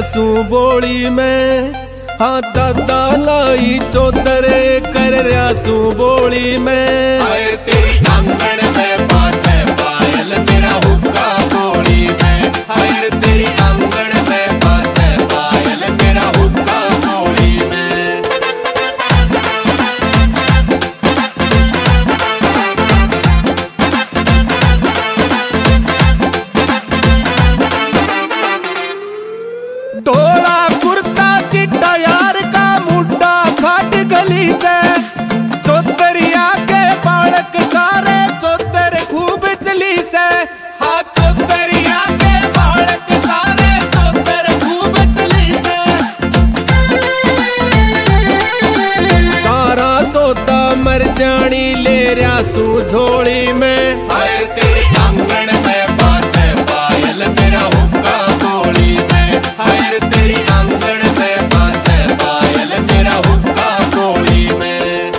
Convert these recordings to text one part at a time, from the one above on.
रयासू बोली में। हाँ दादा लाई चौधरे कर रयासू बोली में। हाय तेरी आंगन में बाजे पायल मेरा हुक्का बोली में। हाय तेरी आंगन में बाजे पायल मेरा हुक्का बोली में। धोला कुर्ता चिट्टा यार का मुड्डा खाट गली से। चौधरिया के बालक सारे चौधर खूब चली से। हाँ चौधरिया के बालक सारे चौधर खूब चली से। सारा सौदा मर जानी ले रयासू झोली में। हाय तेरी आंगन में बाजे पायल मेरा हुक्का बोली में। हाय तेरी आंगन में बाजे पायल मेरा हुक्का बोली में।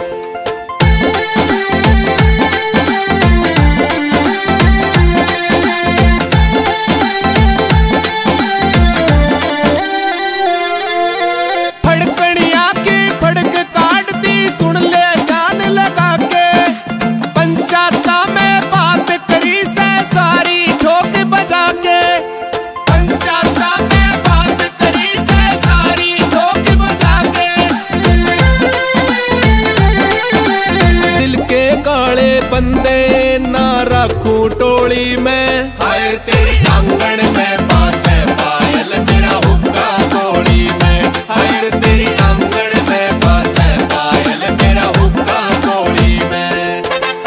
फड़कनिया की फड़क काटती सुन ले कान लगा के। पंचायता में बात करी से सारी ठोक बजा के। पंचायता में बात करी से सारी ठोक बजा के। दिल के काले बंदे ना रखूं टोली में। हाय तेरी आंगन में बाजे पायल मेरा हुक्का बोली में। हाय तेरी आंगन में बाजे पायल मेरा हुक्का बोली में।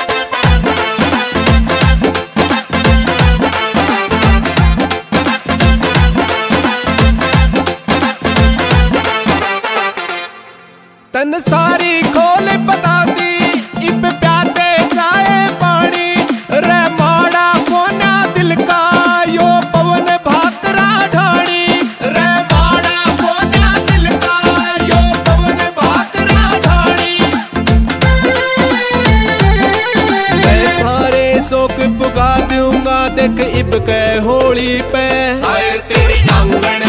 तन सारी खोल बता दी इब प्याते चाहे पानी। रे माड़ा कोना दिल का यो पवन भाकरा ढाणी। रे माड़ा कोना दिल का यो पवन भाकरा ढाणी। मैं सारे शौक पुगा दूंगा देख इब के होली पे। हाय तेरी आंगन